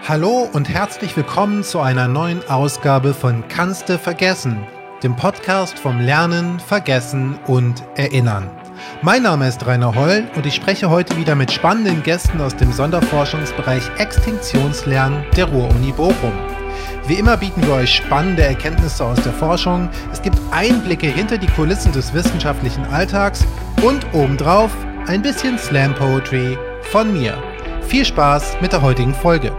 Hallo und herzlich willkommen zu einer neuen Ausgabe von Kannste vergessen, dem Podcast vom Lernen, Vergessen und Erinnern. Mein Name ist Rainer Holl und ich spreche heute wieder mit spannenden Gästen aus dem Sonderforschungsbereich Extinktionslernen der Ruhr-Uni Bochum. Wie immer bieten wir euch spannende Erkenntnisse aus der Forschung, es gibt Einblicke hinter die Kulissen des wissenschaftlichen Alltags und obendrauf ein bisschen Slam Poetry von mir. Viel Spaß mit der heutigen Folge.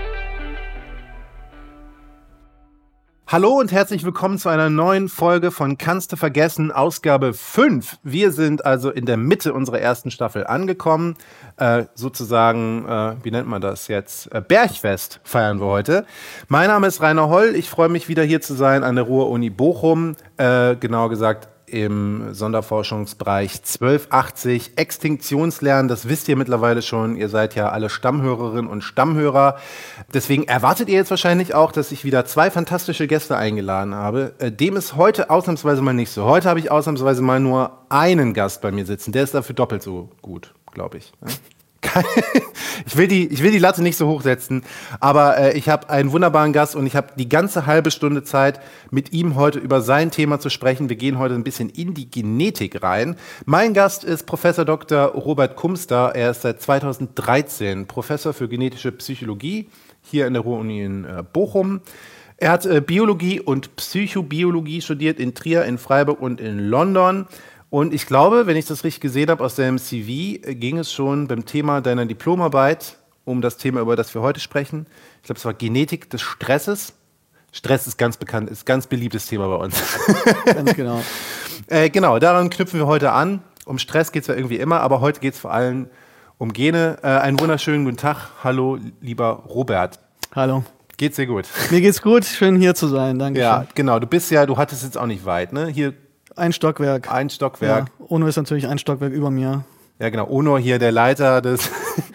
Hallo und herzlich willkommen zu einer neuen Folge von Kannste vergessen, Ausgabe 5. Wir sind also in der Mitte unserer ersten Staffel angekommen. Sozusagen, wie nennt man das jetzt? Bergfest feiern wir heute. Mein Name ist Rainer Holl. Ich freue mich wieder hier zu sein an der Ruhr-Uni Bochum. Genauer gesagt im Sonderforschungsbereich 1280 Extinktionslernen. Das wisst ihr mittlerweile schon. Ihr seid ja alle Stammhörerinnen und Stammhörer. Deswegen erwartet ihr jetzt wahrscheinlich auch, dass ich wieder 2 fantastische Gäste eingeladen habe. Dem ist heute ausnahmsweise mal nicht so. Heute habe ich ausnahmsweise mal nur einen Gast bei mir sitzen. Der ist dafür doppelt so gut, glaube ich. Ich will die Latte nicht so hoch setzen, aber ich habe einen wunderbaren Gast und ich habe die ganze halbe Stunde Zeit, mit ihm heute über sein Thema zu sprechen. Wir gehen heute ein bisschen in die Genetik rein. Mein Gast ist Professor Dr. Robert Kumster. Er ist seit 2013 Professor für genetische Psychologie hier in der Ruhr-Uni in Bochum. Er hat Biologie und Psychobiologie studiert in Trier, in Freiburg und in London. Und ich glaube, wenn ich das richtig gesehen habe, aus deinem CV ging es schon beim Thema deiner Diplomarbeit um das Thema, über das wir heute sprechen. Ich glaube, es war Genetik des Stresses. Stress ist ganz bekannt, ist ein ganz beliebtes Thema bei uns. Ganz genau. Genau, daran knüpfen wir heute an. Um Stress geht es ja irgendwie immer, aber heute geht es vor allem um Gene. Einen wunderschönen guten Tag. Hallo, lieber Robert. Hallo. Geht's dir gut? Mir geht's gut, schön hier zu sein, danke. Ja, genau. Du hattest jetzt auch nicht weit, ne? Hier ein Stockwerk. Ja, Ono ist natürlich ein Stockwerk über mir. Ja, genau. Ono hier, der Leiter des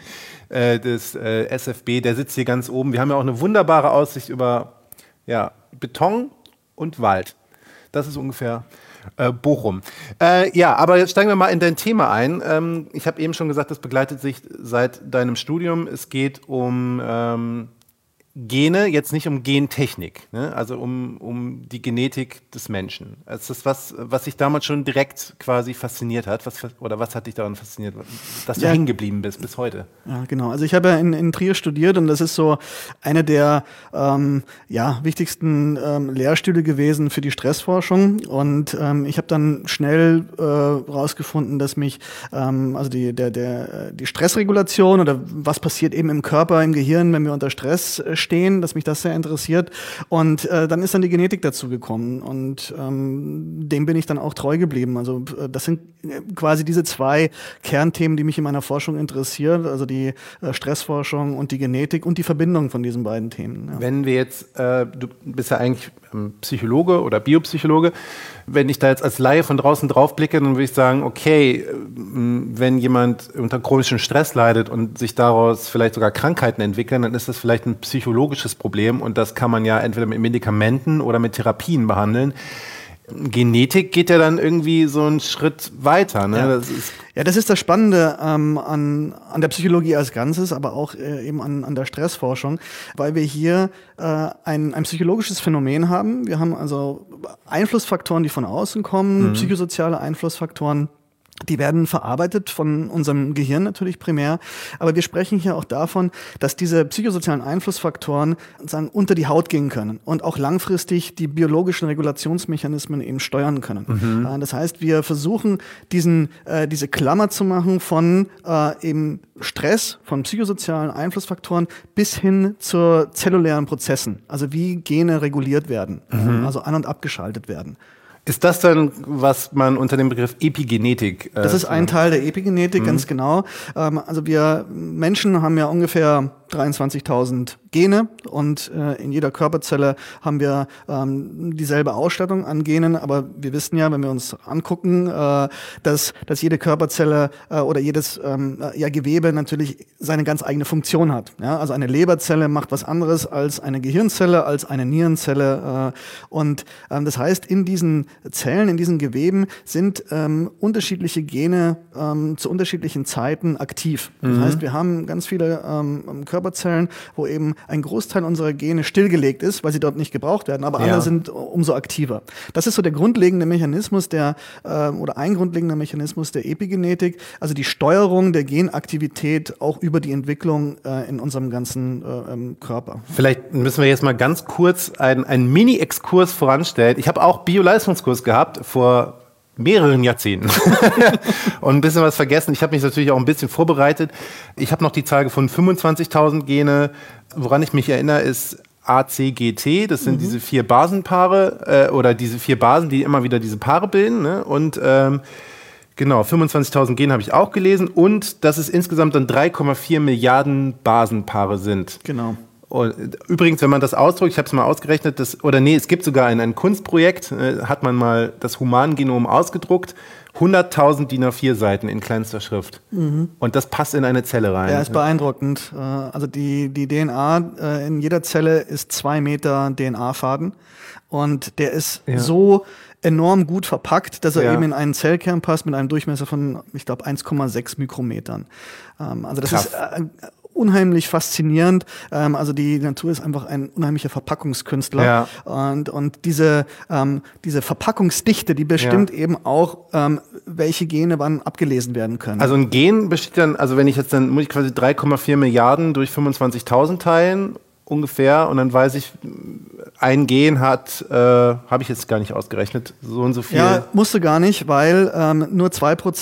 SFB, der sitzt hier ganz oben. Wir haben ja auch eine wunderbare Aussicht über Beton und Wald. Das ist ungefähr Bochum. Aber jetzt steigen wir mal in dein Thema ein. Ich habe eben schon gesagt, das begleitet sich seit deinem Studium. Es geht um Gene, jetzt nicht um Gentechnik, ne? Also um die Genetik des Menschen. Das ist was dich damals schon direkt quasi fasziniert hat. Was hat dich daran fasziniert, dass du hängen geblieben bist bis heute? Ja, genau. Also ich habe ja in Trier studiert und das ist so eine der wichtigsten Lehrstühle gewesen für die Stressforschung. Und ich habe dann schnell rausgefunden, dass mich die Stressregulation oder was passiert eben im Körper, im Gehirn, wenn wir unter Stress stehen, dass mich das sehr interessiert. Und dann ist dann die Genetik dazu gekommen und dem bin ich dann auch treu geblieben. Also das sind quasi diese 2 Kernthemen, die mich in meiner Forschung interessieren, also die Stressforschung und die Genetik und die Verbindung von diesen beiden Themen. Ja. Wenn wir jetzt, du bist ja eigentlich Psychologe oder Biopsychologe, wenn ich da jetzt als Laie von draußen drauf blicke, dann würde ich sagen, okay, wenn jemand unter chronischem Stress leidet und sich daraus vielleicht sogar Krankheiten entwickeln, dann ist das vielleicht ein psychologisches Problem und das kann man ja entweder mit Medikamenten oder mit Therapien behandeln. Genetik geht ja dann irgendwie so einen Schritt weiter. Ne? Ja. Das ist das Spannende an der Psychologie als Ganzes, aber auch eben an der Stressforschung, weil wir hier ein psychologisches Phänomen haben. Wir haben also Einflussfaktoren, die von außen kommen, psychosoziale Einflussfaktoren. Die werden verarbeitet von unserem Gehirn natürlich primär, aber wir sprechen hier auch davon, dass diese psychosozialen Einflussfaktoren sozusagen unter die Haut gehen können und auch langfristig die biologischen Regulationsmechanismen eben steuern können. Das heißt, wir versuchen diese Klammer zu machen von eben Stress, von psychosozialen Einflussfaktoren bis hin zu zellulären Prozessen, also wie Gene reguliert werden, also an- und abgeschaltet werden. Ist das dann, was man unter dem Begriff Epigenetik das ist ein Teil der Epigenetik, ganz genau. Also wir Menschen haben ja ungefähr 23.000 Gene und in jeder Körperzelle haben wir dieselbe Ausstattung an Genen, aber wir wissen ja, wenn wir uns angucken, dass jede Körperzelle oder jedes Gewebe natürlich seine ganz eigene Funktion hat. Ja? Also eine Leberzelle macht was anderes als eine Gehirnzelle, als eine Nierenzelle und das heißt, in diesen Zellen, in diesen Geweben sind unterschiedliche Gene zu unterschiedlichen Zeiten aktiv. Das heißt, wir haben ganz viele Körperzellen Körperzellen, wo eben ein Großteil unserer Gene stillgelegt ist, weil sie dort nicht gebraucht werden, aber andere sind umso aktiver. Das ist so der grundlegende Mechanismus oder ein grundlegender Mechanismus der Epigenetik, also die Steuerung der Genaktivität auch über die Entwicklung in unserem ganzen Körper. Vielleicht müssen wir jetzt mal ganz kurz einen Mini-Exkurs voranstellen. Ich habe auch Bio-Leistungskurs gehabt vor mehreren Jahrzehnten und ein bisschen was vergessen. Ich habe mich natürlich auch ein bisschen vorbereitet. Ich habe noch die Zahl gefunden, 25.000 Gene. Woran ich mich erinnere, ist ACGT. Das sind diese 4 Basenpaare oder diese 4 Basen, die immer wieder diese Paare bilden. Ne? Und genau, 25.000 Gene habe ich auch gelesen. Und dass es insgesamt dann 3,4 Milliarden Basenpaare sind. Genau. Und übrigens, wenn man das ausdrückt, ich habe es mal ausgerechnet, es gibt sogar ein Kunstprojekt, hat man mal das Humangenom ausgedruckt, 100.000 DIN A4 Seiten in kleinster Schrift. Und das passt in eine Zelle rein. Ja, ist beeindruckend. Also die DNA in jeder Zelle ist 2 Meter DNA-Faden und der ist so enorm gut verpackt, dass er eben in einen Zellkern passt mit einem Durchmesser von, ich glaube, 1,6 Mikrometern. Also das ist unheimlich faszinierend. Also die Natur ist einfach ein unheimlicher Verpackungskünstler. Ja. Und diese Verpackungsdichte, die bestimmt eben auch, welche Gene wann abgelesen werden können. Also ein Gen besteht dann, also wenn ich jetzt dann, muss ich quasi 3,4 Milliarden durch 25.000 teilen, ungefähr, und dann weiß ich, ein Gen hat, habe ich jetzt gar nicht ausgerechnet, so und so viel. Ja, musst du gar nicht, weil nur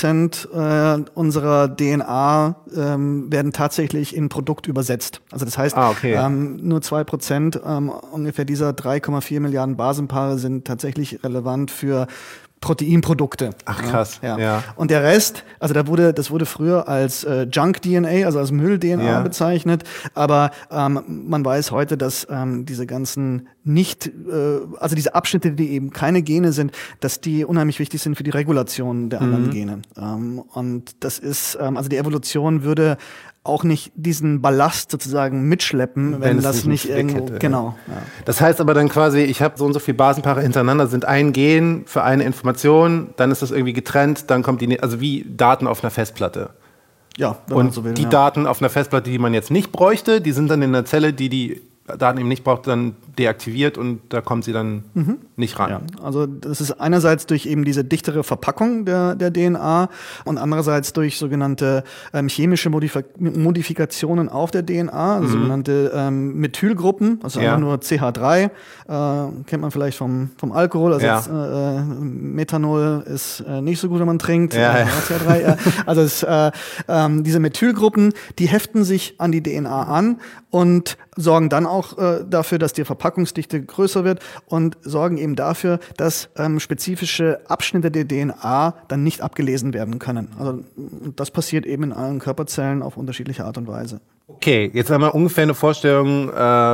2% unserer DNA werden tatsächlich in Produkt übersetzt. Also das heißt, nur 2% ungefähr dieser 3,4 Milliarden Basenpaare sind tatsächlich relevant für Proteinprodukte. Ach krass. Ja. Und der Rest, also das wurde früher als Junk-DNA, also als Müll-DNA bezeichnet, aber man weiß heute, dass diese ganzen also diese Abschnitte, die eben keine Gene sind, dass die unheimlich wichtig sind für die Regulation der anderen Gene. Und das ist, also die Evolution würde auch nicht diesen Ballast sozusagen mitschleppen, wenn das nicht irgendwo, genau. Ja. Das heißt aber dann quasi, ich habe so und so viele Basenpaare hintereinander, sind ein Gen für eine Information, dann ist das irgendwie getrennt, dann kommt also wie Daten auf einer Festplatte. Ja, wenn man so will. Die Daten auf einer Festplatte, die man jetzt nicht bräuchte, die sind dann in der Zelle, die Daten eben nicht braucht, dann deaktiviert und da kommt sie dann nicht ran. Ja, also das ist einerseits durch eben diese dichtere Verpackung der DNA und andererseits durch sogenannte chemische Modifikationen auf der DNA, also sogenannte Methylgruppen, also einfach nur CH3, kennt man vielleicht vom Alkohol, also jetzt, Methanol ist nicht so gut, wenn man trinkt, CH3, also diese Methylgruppen, die heften sich an die DNA an und sorgen dann auch dafür, dass die Verpackungsdichte größer wird und sorgen eben dafür, dass spezifische Abschnitte der DNA dann nicht abgelesen werden können. Also das passiert eben in allen Körperzellen auf unterschiedliche Art und Weise. Okay, jetzt haben wir ungefähr eine Vorstellung,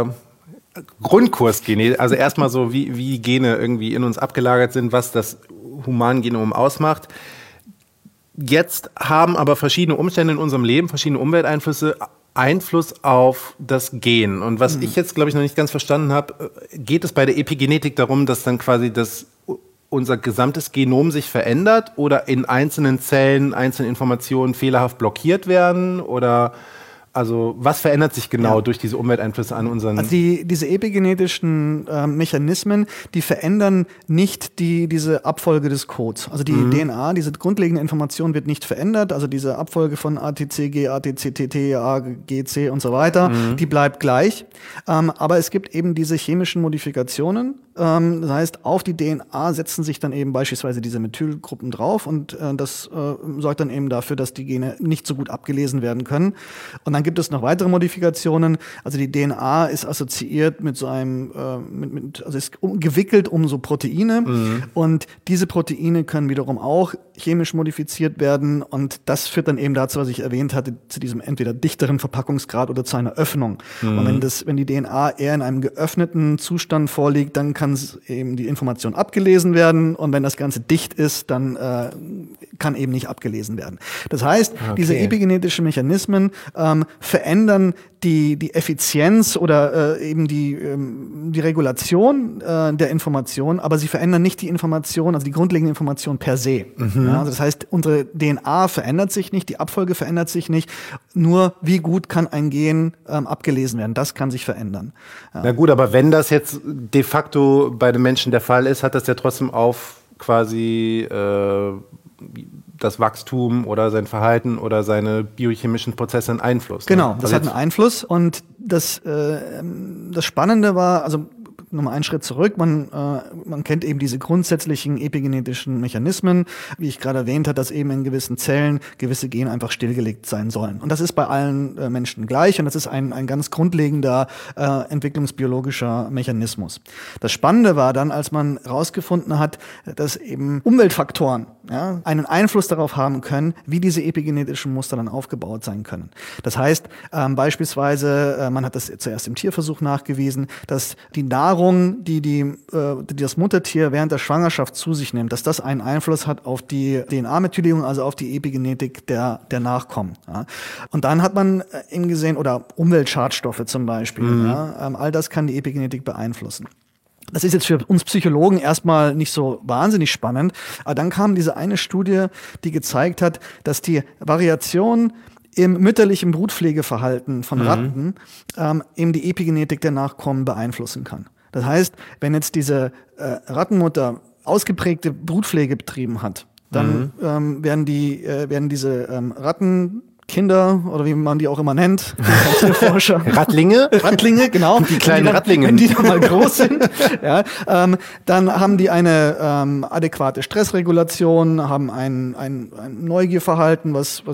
Grundkurs Gene, also erstmal so, wie Gene irgendwie in uns abgelagert sind, was das Humangenom ausmacht. Jetzt haben aber verschiedene Umstände in unserem Leben, verschiedene Umwelteinflüsse Einfluss auf das Gen. Und was ich jetzt, glaube ich, noch nicht ganz verstanden habe, geht es bei der Epigenetik darum, dass dann quasi unser gesamtes Genom sich verändert oder in einzelnen Zellen einzelne Informationen fehlerhaft blockiert werden? Oder also was verändert sich genau durch diese Umwelteinflüsse an unseren... Also diese epigenetischen Mechanismen, die verändern nicht diese Abfolge des Codes. Also die DNA, diese grundlegende Information wird nicht verändert. Also diese Abfolge von ATCG, ATCTT, AGC und so weiter, die bleibt gleich. Aber es gibt eben diese chemischen Modifikationen. Das heißt, auf die DNA setzen sich dann eben beispielsweise diese Methylgruppen drauf und das sorgt dann eben dafür, dass die Gene nicht so gut abgelesen werden können. Und dann gibt es noch weitere Modifikationen. Also die DNA ist assoziiert mit so einem, also ist gewickelt um so Proteine und diese Proteine können wiederum auch chemisch modifiziert werden und das führt dann eben dazu, was ich erwähnt hatte, zu diesem entweder dichteren Verpackungsgrad oder zu einer Öffnung. Und wenn die DNA eher in einem geöffneten Zustand vorliegt, dann kann eben die Information abgelesen werden und wenn das Ganze dicht ist, dann kann eben nicht abgelesen werden. Das heißt, diese epigenetischen Mechanismen verändern die Effizienz oder eben die Regulation der Information, aber sie verändern nicht die Information, also die grundlegende Information per se. Ja, also das heißt, unsere DNA verändert sich nicht, die Abfolge verändert sich nicht, nur wie gut kann ein Gen abgelesen werden, das kann sich verändern. Ja. Na gut, aber wenn das jetzt de facto bei den Menschen der Fall ist, hat das ja trotzdem auf quasi das Wachstum oder sein Verhalten oder seine biochemischen Prozesse einen Einfluss. Genau, ne? das hat einen Einfluss und das Spannende war, also nochmal einen Schritt zurück, man kennt eben diese grundsätzlichen epigenetischen Mechanismen, wie ich gerade erwähnt habe, dass eben in gewissen Zellen gewisse Gene einfach stillgelegt sein sollen. Und das ist bei allen Menschen gleich und das ist ein ganz grundlegender entwicklungsbiologischer Mechanismus. Das Spannende war dann, als man herausgefunden hat, dass eben Umweltfaktoren einen Einfluss darauf haben können, wie diese epigenetischen Muster dann aufgebaut sein können. Das heißt, beispielsweise, man hat das zuerst im Tierversuch nachgewiesen, dass die Nahrung, die das Muttertier während der Schwangerschaft zu sich nimmt, dass das einen Einfluss hat auf die DNA-Methylierung, also auf die Epigenetik der Nachkommen. Ja. Und dann hat man eben gesehen, oder Umweltschadstoffe zum Beispiel, all das kann die Epigenetik beeinflussen. Das ist jetzt für uns Psychologen erstmal nicht so wahnsinnig spannend, aber dann kam diese eine Studie, die gezeigt hat, dass die Variation im mütterlichen Brutpflegeverhalten von Ratten eben die Epigenetik der Nachkommen beeinflussen kann. Das heißt, wenn jetzt diese Rattenmutter ausgeprägte Brutpflege betrieben hat, dann werden diese Rattenkinder oder wie man die auch immer nennt, die Tierforscher. Rattlinge, genau. Die kleinen Rattlinge. Wenn die dann mal groß sind, dann haben die eine adäquate Stressregulation, haben ein Neugierverhalten, was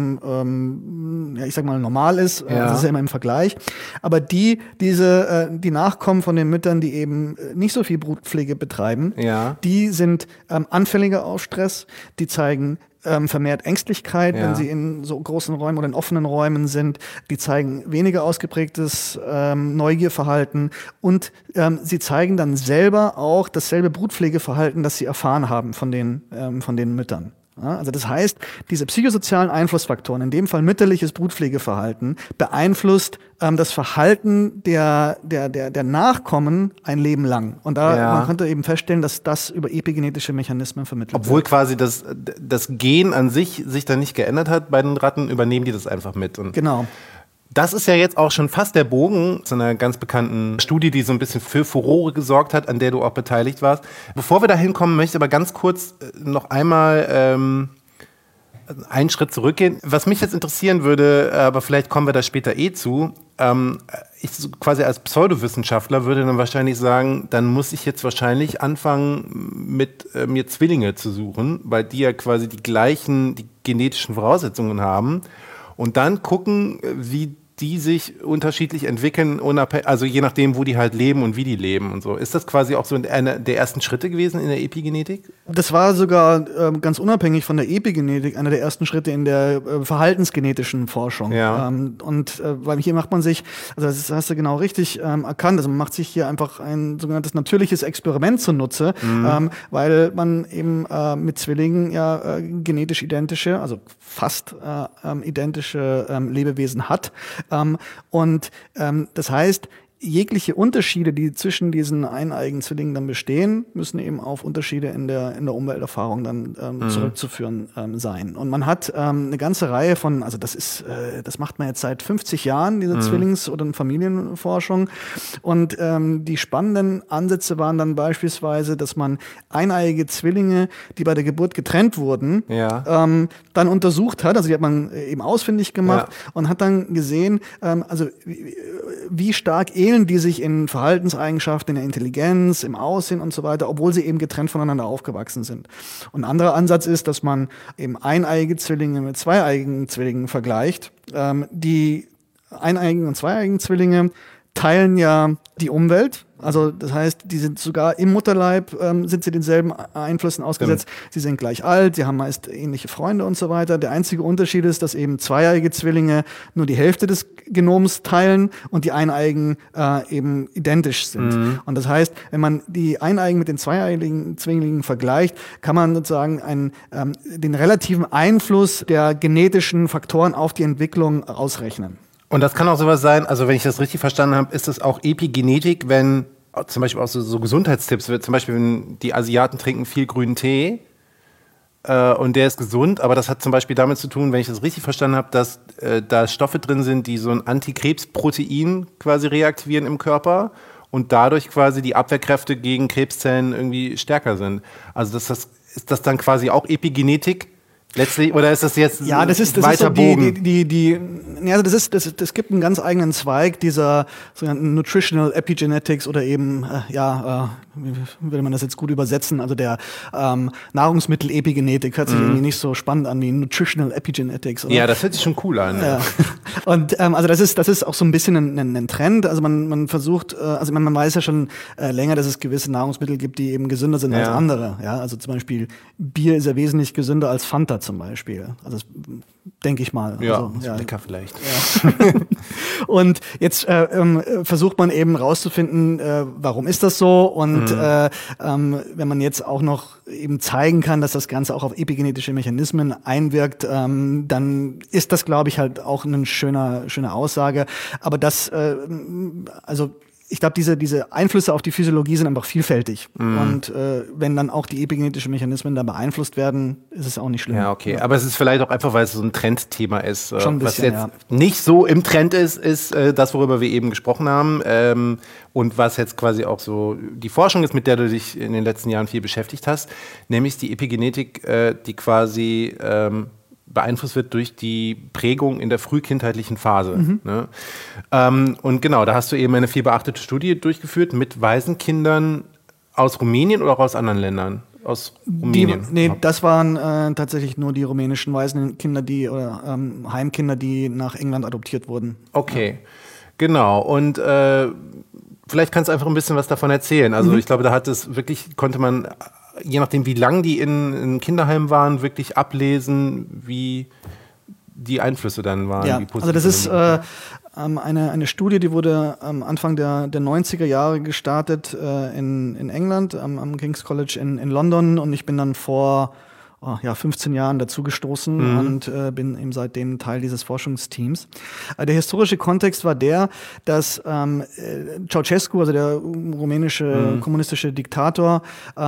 eben, ich sag mal, normal ist. Ja. Das ist ja immer im Vergleich. Aber die Nachkommen von den Müttern, die eben nicht so viel Brutpflege betreiben, die sind anfälliger auf Stress, die zeigen vermehrt Ängstlichkeit, wenn sie in so großen Räumen oder in offenen Räumen sind. Die zeigen weniger ausgeprägtes Neugierverhalten und sie zeigen dann selber auch dasselbe Brutpflegeverhalten, das sie erfahren haben von den Müttern. Ja, also das heißt, diese psychosozialen Einflussfaktoren, in dem Fall mütterliches Brutpflegeverhalten, beeinflusst das Verhalten der Nachkommen ein Leben lang. Und man konnte eben feststellen, dass das über epigenetische Mechanismen vermittelt wird. Obwohl quasi das Gen an sich dann nicht geändert hat bei den Ratten, übernehmen die das einfach mit. Und genau. das ist ja jetzt auch schon fast der Bogen zu einer ganz bekannten Studie, die so ein bisschen für Furore gesorgt hat, an der du auch beteiligt warst. Bevor wir da hinkommen, möchte ich aber ganz kurz noch einmal einen Schritt zurückgehen. Was mich jetzt interessieren würde, aber vielleicht kommen wir da später zu, ich quasi als Pseudowissenschaftler würde dann wahrscheinlich sagen, dann muss ich jetzt wahrscheinlich anfangen, mit mir Zwillinge zu suchen, weil die ja quasi die genetischen Voraussetzungen haben und dann gucken, wie die sich unterschiedlich entwickeln, also je nachdem, wo die halt leben und wie die leben und so. Ist das quasi auch so einer der ersten Schritte gewesen in der Epigenetik? Das war sogar ganz unabhängig von der Epigenetik einer der ersten Schritte in der verhaltensgenetischen Forschung. Ja. Weil hier macht man sich, also das hast du genau richtig erkannt, also man macht sich hier einfach ein sogenanntes natürliches Experiment zunutze, weil man eben mit Zwillingen genetisch identische, also fast identische Lebewesen hat. Das heißt, jegliche Unterschiede, die zwischen diesen eineigen Zwillingen dann bestehen, müssen eben auf Unterschiede in der Umwelterfahrung dann zurückzuführen sein. Und man hat eine ganze Reihe von, also das macht man jetzt seit 50 Jahren, diese Zwillings- oder Familienforschung. Und die spannenden Ansätze waren dann beispielsweise, dass man eineiige Zwillinge, die bei der Geburt getrennt wurden, dann untersucht hat. Also die hat man eben ausfindig gemacht und hat dann gesehen, also wie stark ähneln die sich in Verhaltenseigenschaften, in der Intelligenz, im Aussehen und so weiter, obwohl sie eben getrennt voneinander aufgewachsen sind. Und ein anderer Ansatz ist, dass man eben eineiige Zwillinge mit zweieigen Zwillingen vergleicht. Die eineigen und zweieigen Zwillinge teilen ja die Umwelt. Also das heißt, die sind sogar im Mutterleib, sind sie denselben Einflüssen ausgesetzt. Sie sind gleich alt, sie haben meist ähnliche Freunde und so weiter. Der einzige Unterschied ist, dass eben zweieiige Zwillinge nur die Hälfte des Genoms teilen und die eineigen eben identisch sind. Und das heißt, wenn man die eineigen mit den zweieigen Zwillingen vergleicht, kann man sozusagen den relativen Einfluss der genetischen Faktoren auf die Entwicklung ausrechnen. Und das kann auch sowas sein, also wenn ich das richtig verstanden habe, ist das auch Epigenetik, wenn zum Beispiel auch so Gesundheitstipps wird, zum Beispiel wenn die Asiaten trinken viel grünen Tee, und der ist gesund, aber das hat zum Beispiel damit zu tun, wenn ich das richtig verstanden habe, dass da Stoffe drin sind, die so ein Antikrebsprotein quasi reaktivieren im Körper und dadurch quasi die Abwehrkräfte gegen Krebszellen irgendwie stärker sind. Also ist das dann quasi auch Epigenetik? Letztlich, oder ist das jetzt ja, das ist weiter so Bogen? Ja, also das gibt einen ganz eigenen Zweig dieser sogenannten Nutritional Epigenetics oder eben, wie würde man das jetzt gut übersetzen, also der Nahrungsmittel-Epigenetik hört sich irgendwie nicht so spannend an wie Nutritional Epigenetics. Oder? Ja, das hört sich schon cool an. Ja. Und also das ist auch so ein bisschen ein Trend. Also man versucht, man weiß ja schon länger, dass es gewisse Nahrungsmittel gibt, die eben gesünder sind als andere. Ja, also zum Beispiel Bier ist ja wesentlich gesünder als Fanta zum Beispiel. Also das denke ich mal. Ja, also, lecker vielleicht. Ja. Und jetzt versucht man eben rauszufinden, warum ist das so? Und wenn man jetzt auch noch eben zeigen kann, dass das Ganze auch auf epigenetische Mechanismen einwirkt, dann ist das, glaube ich, halt auch eine schöne Aussage. Aber das, ich glaube, diese Einflüsse auf die Physiologie sind einfach vielfältig. Und wenn dann auch die epigenetischen Mechanismen da beeinflusst werden, ist es auch nicht schlimm. Ja, okay. Aber es ist vielleicht auch einfach, weil es so ein Trendthema ist. Schon ein bisschen, was jetzt nicht so im Trend ist das, worüber wir eben gesprochen haben. Und was jetzt quasi auch so die Forschung ist, mit der du dich in den letzten Jahren viel beschäftigt hast, nämlich die Epigenetik, die quasi beeinflusst wird durch die Prägung in der frühkindheitlichen Phase. Ne? Und genau, da hast du eben eine viel beachtete Studie durchgeführt mit Waisenkindern aus Rumänien oder auch aus anderen Ländern? Aus Rumänien? Das waren tatsächlich nur die rumänischen Waisenkinder, Heimkinder, die nach England adoptiert wurden. Okay, genau. Und vielleicht kannst du einfach ein bisschen was davon erzählen. Also ich glaube, konnte man je nachdem, wie lang die in Kinderheim waren, wirklich ablesen, wie die Einflüsse dann waren. Ja, also das ist eine Studie, die wurde Anfang der 90er Jahre gestartet in England, am King's College in London, und ich bin dann vor 15 Jahren dazugestoßen und bin eben seitdem Teil dieses Forschungsteams. Der historische Kontext war der, dass Ceausescu, also der rumänische kommunistische Diktator,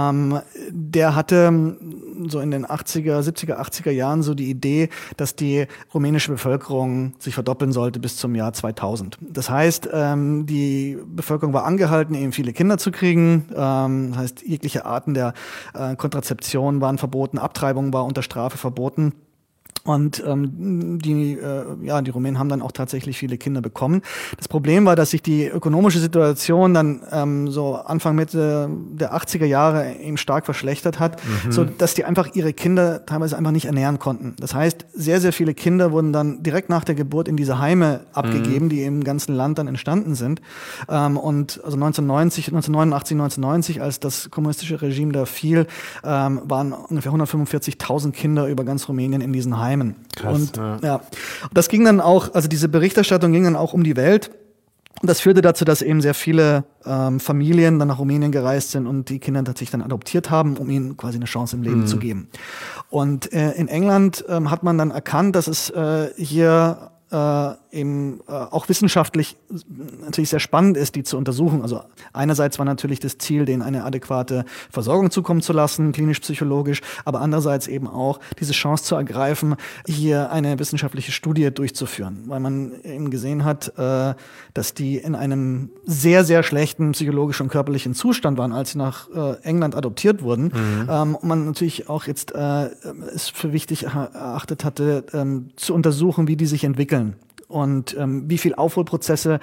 der hatte so in den 70er, 80er Jahren so die Idee, dass die rumänische Bevölkerung sich verdoppeln sollte bis zum Jahr 2000. Das heißt, die Bevölkerung war angehalten, eben viele Kinder zu kriegen. Das heißt, jegliche Arten der Kontrazeption waren verboten, Abtreibung war unter Strafe verboten. Und die Rumänen haben dann auch tatsächlich viele Kinder bekommen. Das Problem war, dass sich die ökonomische Situation dann so Anfang, Mitte der 80er Jahre eben stark verschlechtert hat, so dass die einfach ihre Kinder teilweise einfach nicht ernähren konnten. Das heißt, sehr, sehr viele Kinder wurden dann direkt nach der Geburt in diese Heime abgegeben, die im ganzen Land dann entstanden sind. Und also 1989, 1990, als das kommunistische Regime da fiel, waren ungefähr 145.000 Kinder über ganz Rumänien in diesen Heimen. Krass, und das ging dann auch, also diese Berichterstattung ging dann auch um die Welt. Und das führte dazu, dass eben sehr viele Familien dann nach Rumänien gereist sind und die Kinder tatsächlich dann adoptiert haben, um ihnen quasi eine Chance im Leben zu geben. Und in England hat man dann erkannt, dass es hier eben auch wissenschaftlich natürlich sehr spannend ist, die zu untersuchen. Also einerseits war natürlich das Ziel, denen eine adäquate Versorgung zukommen zu lassen, klinisch-psychologisch, aber andererseits eben auch diese Chance zu ergreifen, hier eine wissenschaftliche Studie durchzuführen, weil man eben gesehen hat, dass die in einem sehr, sehr schlechten psychologischen und körperlichen Zustand waren, als sie nach England adoptiert wurden. Und man natürlich auch jetzt es für wichtig erachtet hatte, zu untersuchen, wie die sich entwickeln. Und wie viel Aufholprozesse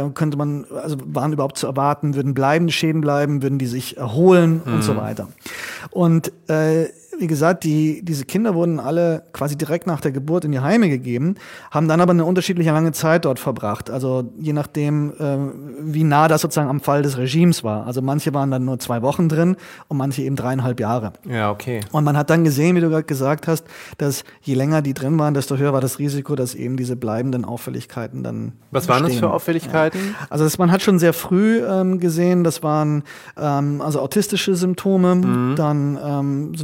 waren überhaupt zu erwarten, würden bleibende Schäden bleiben, würden die sich erholen und so weiter. Und wie gesagt, diese Kinder wurden alle quasi direkt nach der Geburt in die Heime gegeben, haben dann aber eine unterschiedliche lange Zeit dort verbracht. Also je nachdem, wie nah das sozusagen am Fall des Regimes war. Also manche waren dann nur 2 Wochen drin und manche eben 3,5 Jahre. Ja, okay. Und man hat dann gesehen, wie du gerade gesagt hast, dass je länger die drin waren, desto höher war das Risiko, dass eben diese bleibenden Auffälligkeiten dann Was waren das für Auffälligkeiten? Ja. Also man hat schon sehr früh gesehen, das waren also autistische Symptome, dann Symptome der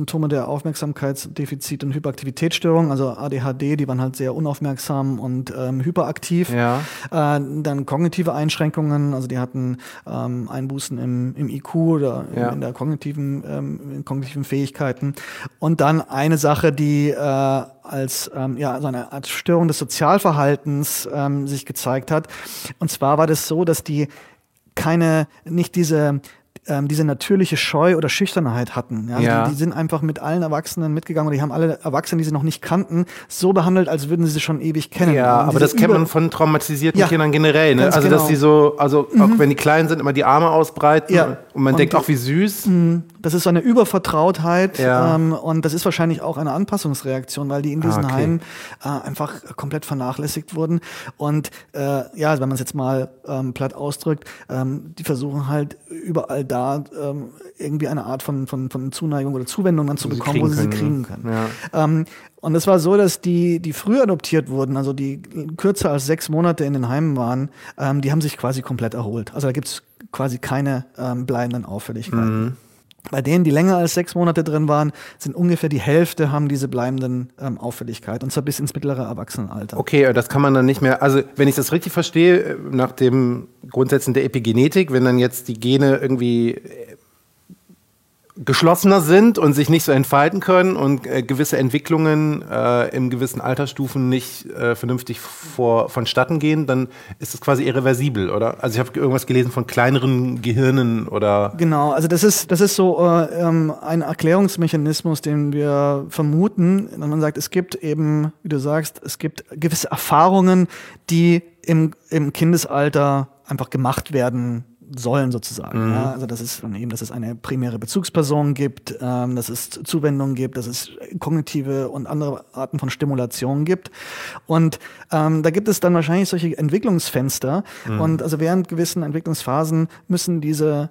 Aufmerksamkeitsdefizit- und Hyperaktivitätsstörungen, also ADHD, die waren halt sehr unaufmerksam und hyperaktiv. Ja. Dann kognitive Einschränkungen, also die hatten Einbußen im IQ oder in der kognitiven Fähigkeiten. Und dann eine Sache, die als so eine Art Störung des Sozialverhaltens sich gezeigt hat. Und zwar war das so, dass die nicht diese natürliche Scheu oder Schüchternheit hatten. Ja? Die sind einfach mit allen Erwachsenen mitgegangen oder die haben alle Erwachsenen, die sie noch nicht kannten, so behandelt, als würden sie sie schon ewig kennen. Ja, aber das kennt man von traumatisierten Kindern generell. Ne? Also, genau. Dass die so, auch wenn die klein sind, immer die Arme ausbreiten und man denkt auch, wie süß. Das ist so eine Übervertrautheit und das ist wahrscheinlich auch eine Anpassungsreaktion, weil die in diesen Heimen einfach komplett vernachlässigt wurden. Und wenn man es jetzt mal platt ausdrückt, die versuchen halt überall da irgendwie eine Art von Zuneigung oder Zuwendung dann zu bekommen, wo sie sie kriegen können. Ja. Und es war so, dass die früh adoptiert wurden, also die kürzer als 6 Monate in den Heimen waren, die haben sich quasi komplett erholt. Also da gibt es quasi keine bleibenden Auffälligkeiten. Bei denen, die länger als 6 Monate drin waren, sind ungefähr die Hälfte haben diese bleibenden Auffälligkeiten, und zwar bis ins mittlere Erwachsenenalter. Okay, das kann man dann nicht mehr, also wenn ich das richtig verstehe, nach den Grundsätzen der Epigenetik, wenn dann jetzt die Gene irgendwie geschlossener sind und sich nicht so entfalten können und gewisse Entwicklungen in gewissen Altersstufen nicht vernünftig vonstatten gehen, dann ist es quasi irreversibel, oder? Also ich habe irgendwas gelesen von kleineren Gehirnen oder... Genau, also das ist so ein Erklärungsmechanismus, den wir vermuten, wenn man sagt, es gibt eben, wie du sagst, es gibt gewisse Erfahrungen, die im Kindesalter einfach gemacht werden sollen sozusagen. Ja? Also dass es eine primäre Bezugsperson gibt, dass es Zuwendung gibt, dass es kognitive und andere Arten von Stimulation gibt. Und da gibt es dann wahrscheinlich solche Entwicklungsfenster. Und also während gewissen Entwicklungsphasen müssen diese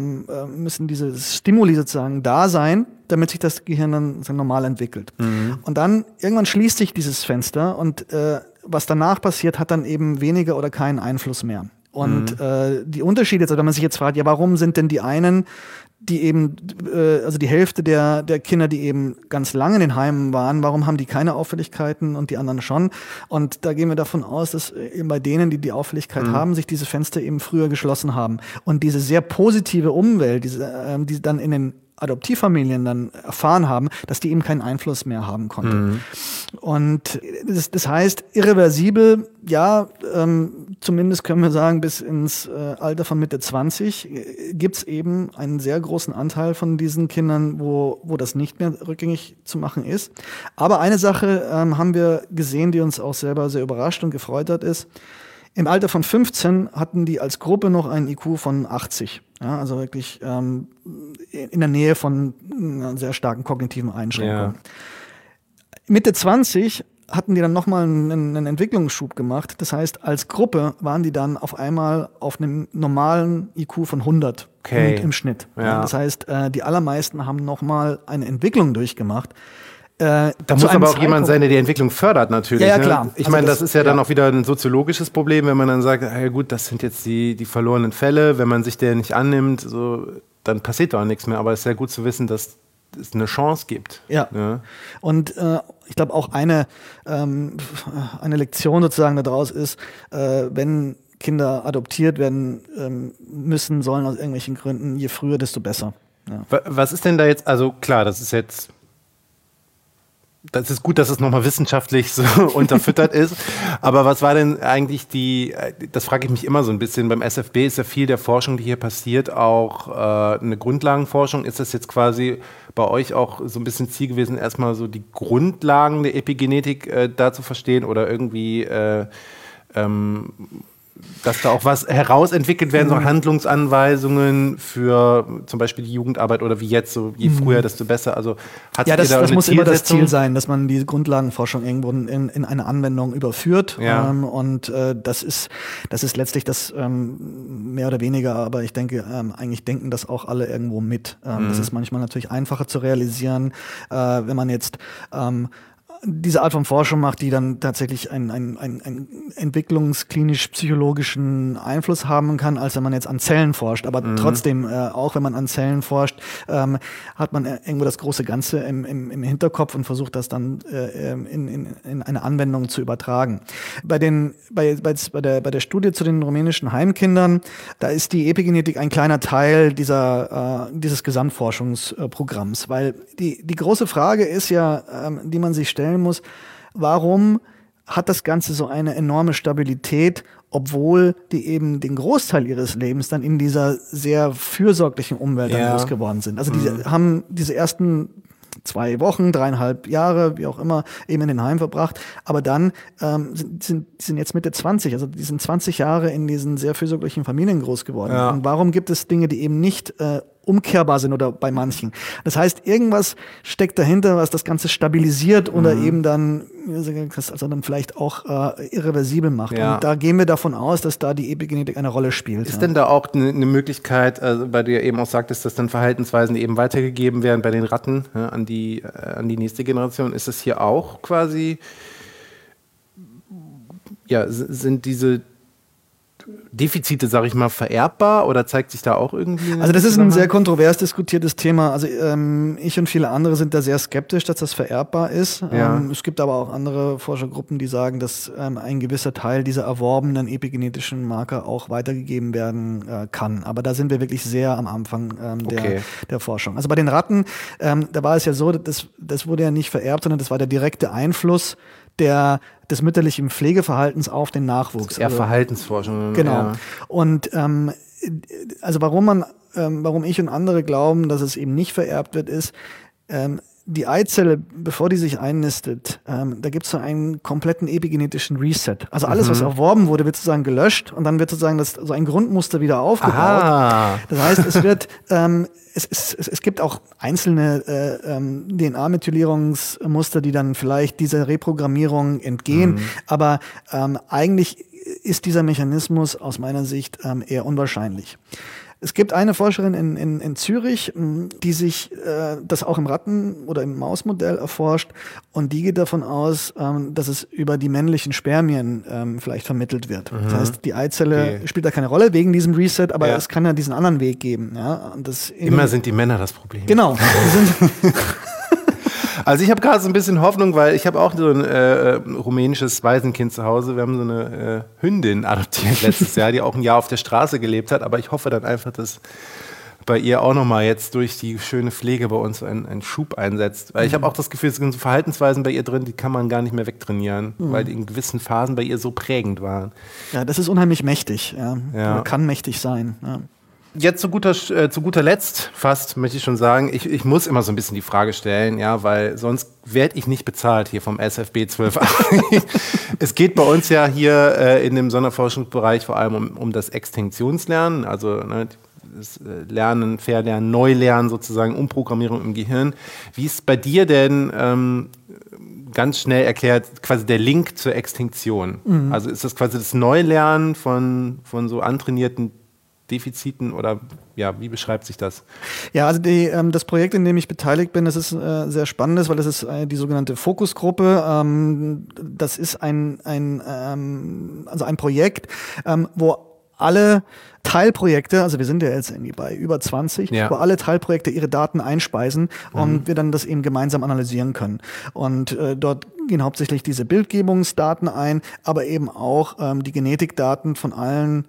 Stimuli sozusagen da sein, damit sich das Gehirn dann normal entwickelt. Und dann irgendwann schließt sich dieses Fenster und was danach passiert, hat dann eben weniger oder keinen Einfluss mehr. Und die Unterschiede, also wenn man sich jetzt fragt, ja, warum sind denn die einen, die eben, also die Hälfte der Kinder, die eben ganz lange in den Heimen waren, warum haben die keine Auffälligkeiten und die anderen schon? Und da gehen wir davon aus, dass eben bei denen, die die Auffälligkeit haben, sich diese Fenster eben früher geschlossen haben. Und diese sehr positive Umwelt, die dann in den Adoptivfamilien dann erfahren haben, dass die eben keinen Einfluss mehr haben konnte. Und das heißt, irreversibel, ja, zumindest können wir sagen, bis ins Alter von Mitte 20 gibt's eben einen sehr großen Anteil von diesen Kindern, wo das nicht mehr rückgängig zu machen ist. Aber eine Sache haben wir gesehen, die uns auch selber sehr überrascht und gefreut hat, ist, im Alter von 15 hatten die als Gruppe noch einen IQ von 80. Ja, also wirklich in der Nähe von einer sehr starken kognitiven Einschränkung. Ja. Mitte 20 hatten die dann nochmal einen Entwicklungsschub gemacht. Das heißt, als Gruppe waren die dann auf einmal auf einem normalen IQ von 100 im Schnitt. Ja. Das heißt, die allermeisten haben nochmal eine Entwicklung durchgemacht. Da muss aber auch jemand sein, der die Entwicklung fördert natürlich. Ja, klar. Ne? Ich meine, das ist ja dann auch wieder ein soziologisches Problem, wenn man dann sagt, ja gut, das sind jetzt die verlorenen Fälle, wenn man sich der nicht annimmt, so, dann passiert doch nichts mehr. Aber es ist sehr gut zu wissen, dass es eine Chance gibt. Ja. Und ich glaube auch eine Lektion sozusagen daraus ist, wenn Kinder adoptiert werden sollen aus irgendwelchen Gründen, je früher, desto besser. Ja. Was ist denn da jetzt, also klar, das ist gut, dass es nochmal wissenschaftlich so unterfüttert ist. Aber was war denn eigentlich das frage ich mich immer so ein bisschen, beim SFB ist ja viel der Forschung, die hier passiert, auch eine Grundlagenforschung. Ist das jetzt quasi bei euch auch so ein bisschen Ziel gewesen, erstmal so die Grundlagen der Epigenetik da zu verstehen oder irgendwie dass da auch was herausentwickelt werden, so Handlungsanweisungen für zum Beispiel die Jugendarbeit oder wie jetzt, so je früher, desto besser. Also das muss immer das Ziel sein, dass man die Grundlagenforschung irgendwo in eine Anwendung überführt. Ja. Und das ist letztlich das mehr oder weniger, aber ich denke, eigentlich denken das auch alle irgendwo mit. Das ist manchmal natürlich einfacher zu realisieren, wenn man jetzt diese Art von Forschung macht, die dann tatsächlich einen entwicklungsklinisch-psychologischen Einfluss haben kann, als wenn man jetzt an Zellen forscht. Aber trotzdem, auch wenn man an Zellen forscht, hat man irgendwo das große Ganze im Hinterkopf und versucht das dann in eine Anwendung zu übertragen. Bei der Studie zu den rumänischen Heimkindern, da ist die Epigenetik ein kleiner Teil dieses Gesamtforschungsprogramms, weil die große Frage ist ja, die man sich stellen muss, warum hat das Ganze so eine enorme Stabilität, obwohl die eben den Großteil ihres Lebens dann in dieser sehr fürsorglichen Umwelt dann groß geworden sind. Also die haben diese ersten 2 Wochen, 3,5 Jahre, wie auch immer, eben in den Heimen verbracht. Aber dann sind jetzt Mitte 20, also die sind 20 Jahre in diesen sehr fürsorglichen Familien groß geworden. Ja. Und warum gibt es Dinge, die eben nicht umkehrbar sind oder bei manchen? Das heißt, irgendwas steckt dahinter, was das Ganze stabilisiert oder eben dann, also dann vielleicht auch irreversibel macht. Ja. Und da gehen wir davon aus, dass da die Epigenetik eine Rolle spielt. Ist denn da auch eine Möglichkeit, also bei der eben auch sagtest, dass dann Verhaltensweisen eben weitergegeben werden bei den Ratten an die nächste Generation? Ist das hier auch quasi, sind diese Defizite, sage ich mal, vererbbar oder zeigt sich da auch irgendwie? Also das ist ein sehr kontrovers diskutiertes Thema. Also ich und viele andere sind da sehr skeptisch, dass das vererbbar ist. Ja. Es gibt aber auch andere Forschergruppen, die sagen, dass ein gewisser Teil dieser erworbenen epigenetischen Marker auch weitergegeben werden kann. Aber da sind wir wirklich sehr am Anfang der Forschung. Also bei den Ratten, da war es ja so, das wurde ja nicht vererbt, sondern das war der direkte Einfluss des mütterlichen Pflegeverhaltens auf den Nachwuchs. Eher Verhaltensforschung. Genau. Ja. Und also warum ich und andere glauben, dass es eben nicht vererbt wird, ist, die Eizelle, bevor die sich einnistet, da gibt es so einen kompletten epigenetischen Reset. Also alles, was erworben wurde, wird sozusagen gelöscht und dann wird sozusagen so ein Grundmuster wieder aufgebaut. Aha. Das heißt, es wird es gibt auch einzelne DNA-Methylierungsmuster, die dann vielleicht dieser Reprogrammierung entgehen, aber eigentlich ist dieser Mechanismus aus meiner Sicht eher unwahrscheinlich. Es gibt eine Forscherin in Zürich, die sich das auch im Ratten- oder im Mausmodell erforscht und die geht davon aus, dass es über die männlichen Spermien vielleicht vermittelt wird. Das heißt, die Eizelle spielt da keine Rolle wegen diesem Reset, aber es kann ja diesen anderen Weg geben. Ja? Und immer sind die Männer das Problem. Genau. Also ich habe gerade so ein bisschen Hoffnung, weil ich habe auch so ein rumänisches Waisenkind zu Hause. Wir haben so eine Hündin adoptiert letztes Jahr, die auch ein Jahr auf der Straße gelebt hat. Aber ich hoffe dann einfach, dass bei ihr auch nochmal jetzt durch die schöne Pflege bei uns ein Schub einsetzt. Weil ich habe auch das Gefühl, es sind so Verhaltensweisen bei ihr drin, die kann man gar nicht mehr wegtrainieren, weil die in gewissen Phasen bei ihr so prägend waren. Ja, das ist unheimlich mächtig. Ja. Oder kann mächtig sein. Ja. Jetzt zu guter Letzt fast, möchte ich schon sagen, ich muss immer so ein bisschen die Frage stellen, ja, weil sonst werde ich nicht bezahlt hier vom SFB 12. Es geht bei uns ja hier in dem Sonderforschungsbereich vor allem um das Extinktionslernen, also das Lernen, Verlernen, Neulernen sozusagen, Umprogrammierung im Gehirn. Wie ist bei dir denn ganz schnell erklärt quasi der Link zur Extinktion? Also ist das quasi das Neulernen von so antrainierten Defiziten oder wie beschreibt sich das? Ja, also das Projekt, in dem ich beteiligt bin, das ist sehr spannendes, weil das ist die sogenannte Fokusgruppe. Das ist ein Projekt, wo alle Teilprojekte, also wir sind ja jetzt irgendwie bei über 20, wo alle Teilprojekte ihre Daten einspeisen und wir dann das eben gemeinsam analysieren können. Und dort gehen hauptsächlich diese Bildgebungsdaten ein, aber eben auch die Genetikdaten von allen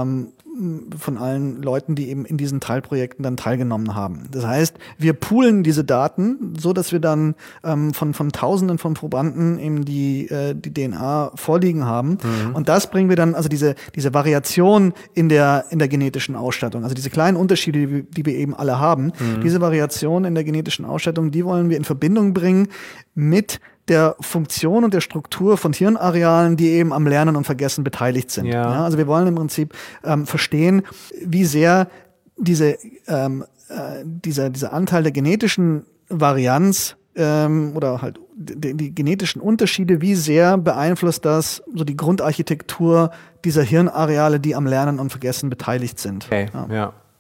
Leuten, die eben in diesen Teilprojekten dann teilgenommen haben. Das heißt, wir poolen diese Daten, so dass wir dann von Tausenden von Probanden eben die DNA vorliegen haben. Und das bringen wir dann, also diese Variation in der genetischen Ausstattung, also diese kleinen Unterschiede, die wir eben alle haben, diese Variation in der genetischen Ausstattung, die wollen wir in Verbindung bringen mit der Funktion und der Struktur von Hirnarealen, die eben am Lernen und Vergessen beteiligt sind. Ja, also wir wollen im Prinzip verstehen, wie sehr dieser Anteil der genetischen Varianz oder halt die genetischen Unterschiede, wie sehr beeinflusst das so die Grundarchitektur dieser Hirnareale, die am Lernen und Vergessen beteiligt sind. Okay, ja.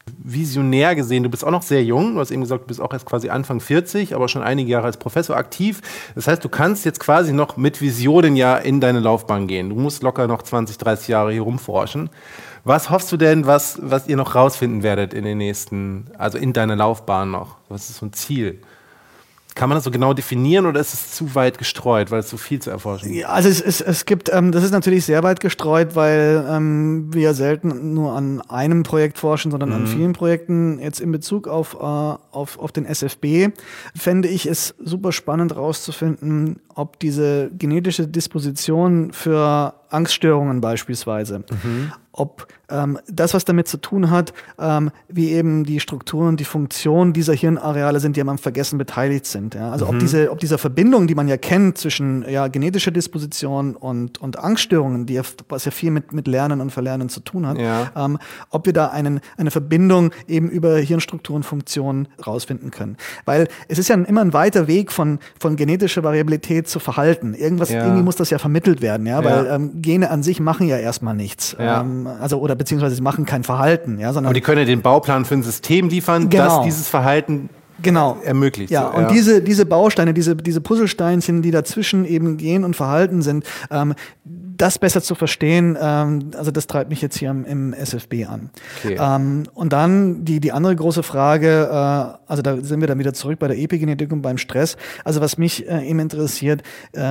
visionär gesehen, du bist auch noch sehr jung, du hast eben gesagt, du bist auch erst quasi Anfang 40, aber schon einige Jahre als Professor aktiv. Das heißt, du kannst jetzt quasi noch mit Visionen ja in deine Laufbahn gehen. Du musst locker noch 20, 30 Jahre hier rumforschen. Was hoffst du denn, was ihr noch rausfinden werdet in den nächsten, also in deiner Laufbahn noch? Was ist so ein Ziel? Kann man das so genau definieren oder ist es zu weit gestreut, weil es so viel zu erforschen gibt? Ja, also es gibt, das ist natürlich sehr weit gestreut, weil wir selten nur an einem Projekt forschen, sondern an vielen Projekten. Jetzt in Bezug auf den SFB fände ich es super spannend rauszufinden, ob diese genetische Disposition für Angststörungen beispielsweise, ob das, was damit zu tun hat, wie eben die Strukturen, die Funktionen dieser Hirnareale sind, die am Vergessen beteiligt sind. Ja? Also ob diese Verbindung, die man ja kennt zwischen genetischer Disposition und Angststörungen, was ja viel mit Lernen und Verlernen zu tun hat, ob wir da eine Verbindung eben über Hirnstrukturen, Funktionen rausfinden können. Weil es ist ja immer ein weiter Weg von genetischer Variabilität zu Verhalten. Irgendwie muss das ja vermittelt werden, weil Gene an sich machen ja erstmal nichts. Oder beziehungsweise sie machen kein Verhalten, sondern. Aber die können ja den Bauplan für ein System liefern, das dieses Verhalten ermöglicht. Ja, und diese Bausteine, diese Puzzlesteinchen, die dazwischen eben Gen und Verhalten sind, das besser zu verstehen, also das treibt mich jetzt hier im SFB an. Okay. Und dann die andere große Frage, also da sind wir dann wieder zurück bei der Epigenetik und beim Stress. Also was mich eben interessiert,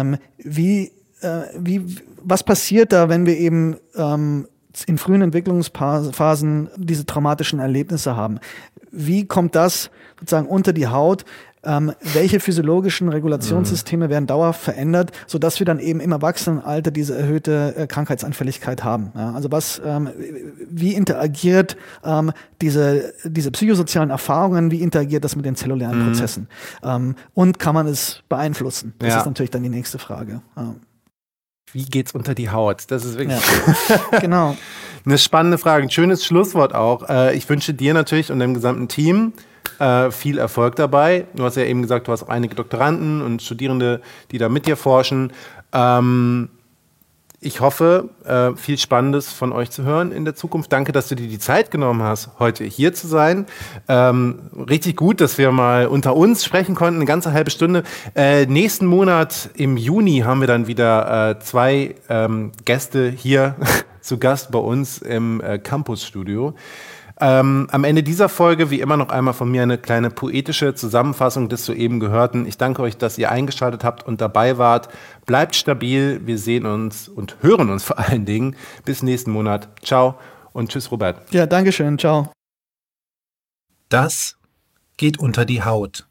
was passiert da, wenn wir eben in frühen Entwicklungsphasen diese traumatischen Erlebnisse haben? Wie kommt das sozusagen unter die Haut? Welche physiologischen Regulationssysteme werden dauerhaft verändert, sodass wir dann eben im Erwachsenenalter diese erhöhte Krankheitsanfälligkeit haben? Ja, also wie interagiert diese psychosozialen Erfahrungen, wie interagiert das mit den zellulären Prozessen? Und kann man es beeinflussen? Das ist natürlich dann die nächste Frage. Wie geht's unter die Haut? Das ist wirklich genau. Eine spannende Frage, ein schönes Schlusswort auch. Ich wünsche dir natürlich und dem gesamten Team viel Erfolg dabei. Du hast ja eben gesagt, du hast auch einige Doktoranden und Studierende, die da mit dir forschen. Ich hoffe, viel Spannendes von euch zu hören in der Zukunft. Danke, dass du dir die Zeit genommen hast, heute hier zu sein. Richtig gut, dass wir mal unter uns sprechen konnten, eine ganze halbe Stunde. Nächsten Monat im Juni haben wir dann wieder 2 Gäste hier zu Gast bei uns im Campusstudio. Am Ende dieser Folge, wie immer, noch einmal von mir eine kleine poetische Zusammenfassung des soeben Gehörten. Ich danke euch, dass ihr eingeschaltet habt und dabei wart. Bleibt stabil, wir sehen uns und hören uns vor allen Dingen. Bis nächsten Monat. Ciao und tschüss, Robert. Ja, danke schön. Ciao. Das geht unter die Haut.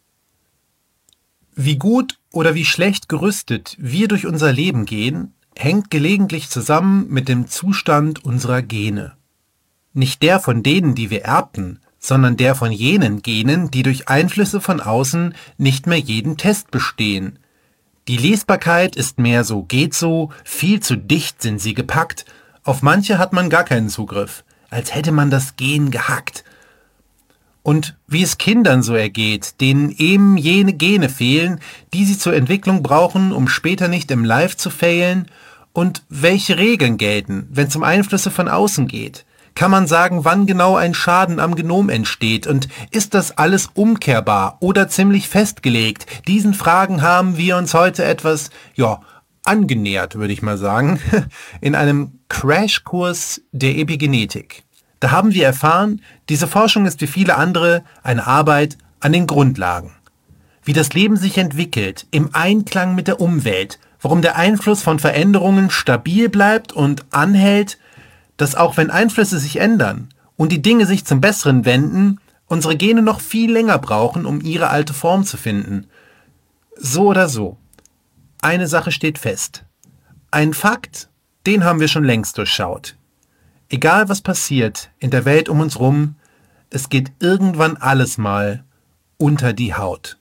Wie gut oder wie schlecht gerüstet wir durch unser Leben gehen, hängt gelegentlich zusammen mit dem Zustand unserer Gene. Nicht der von denen, die wir erbten, sondern der von jenen Genen, die durch Einflüsse von außen nicht mehr jeden Test bestehen. Die Lesbarkeit ist mehr so geht so, viel zu dicht sind sie gepackt, auf manche hat man gar keinen Zugriff, als hätte man das Gen gehackt. Und wie es Kindern so ergeht, denen eben jene Gene fehlen, die sie zur Entwicklung brauchen, um später nicht im Life zu failen, und welche Regeln gelten, wenn es um Einflüsse von außen geht. Kann man sagen, wann genau ein Schaden am Genom entsteht und ist das alles umkehrbar oder ziemlich festgelegt? Diesen Fragen haben wir uns heute etwas, angenähert, würde ich mal sagen, in einem Crashkurs der Epigenetik. Da haben wir erfahren, diese Forschung ist wie viele andere eine Arbeit an den Grundlagen. Wie das Leben sich entwickelt, im Einklang mit der Umwelt, warum der Einfluss von Veränderungen stabil bleibt und anhält, dass auch wenn Einflüsse sich ändern und die Dinge sich zum Besseren wenden, unsere Gene noch viel länger brauchen, um ihre alte Form zu finden. So oder so. Eine Sache steht fest. Ein Fakt, den haben wir schon längst durchschaut. Egal was passiert in der Welt um uns rum, es geht irgendwann alles mal unter die Haut.